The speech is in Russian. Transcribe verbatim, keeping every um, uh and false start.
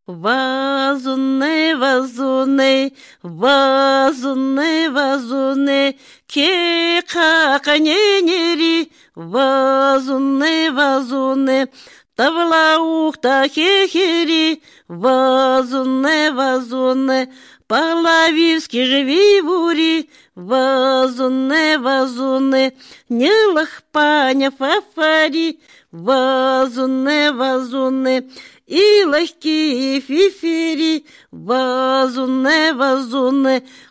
Вазуне, вазуне, вазуне, вазуне, ке каканенери, вазуне, вазуне, тавла ухта хехери, вазуне, вазуне, Палавивски живи бури, вазуне, вазуне, не лахпаня фафари, вазуне, вазуне, и лахки фифири, вазуне, вазуне,